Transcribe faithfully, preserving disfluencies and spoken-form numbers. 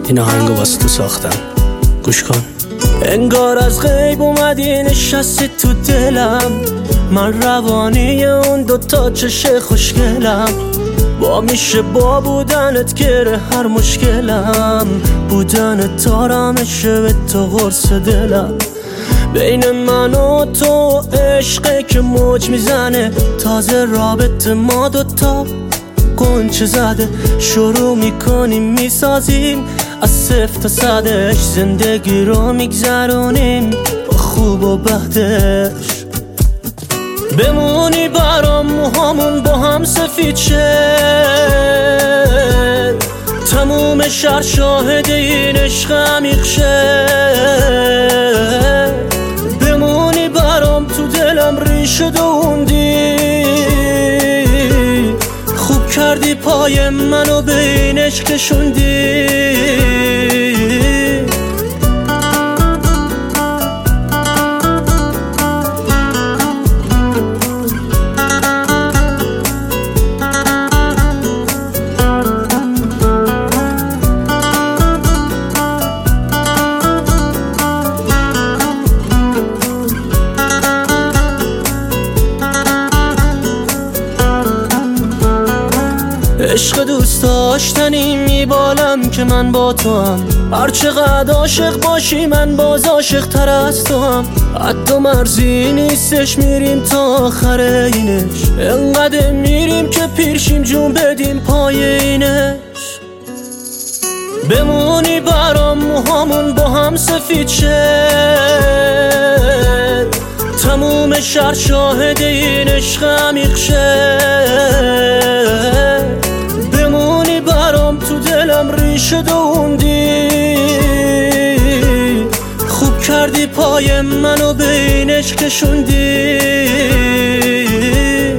این آهنگو واسه تو ساختم، گوش کن. انگار از غیب اومدی نشستی تو دلم، من روانی اون دوتا چش خوشگلم. با میشه با بودنت گره هر مشکلم، بودنت آرامشه به تو قرص دلم. بین من و تو عشقه که موج میزنه، تازه رابطه ما دوتا قنچه زده. شروع میکنیم میسازیم از صفر تا صدش، زندگی رو میگذرونیم با خوب و بدش. بمونی برام موهامون با هم سفید شه، تموم شهر شاهد این عشق عمیق شه. بمونی برام تو دلم ریشه دووندی، خوب کردی پای منو به این عشق کشوندی. عشق دوست داشتنی میبالم که من با تو هم، هر چقدر عاشق باشی من باز عاشق تر از تو هم. حتی مرزی نیستش میریم تا آخر اینش، انقدر میریم که پیرشیم جون بدیم پای اینش. بمونی برام موهامون با هم سفید شه، تموم شهر شاهد این عشق عمیق شه. بمونی برام تو دلم ریشه دووندی، خوب کردی پای منو به این عشق کشوندی.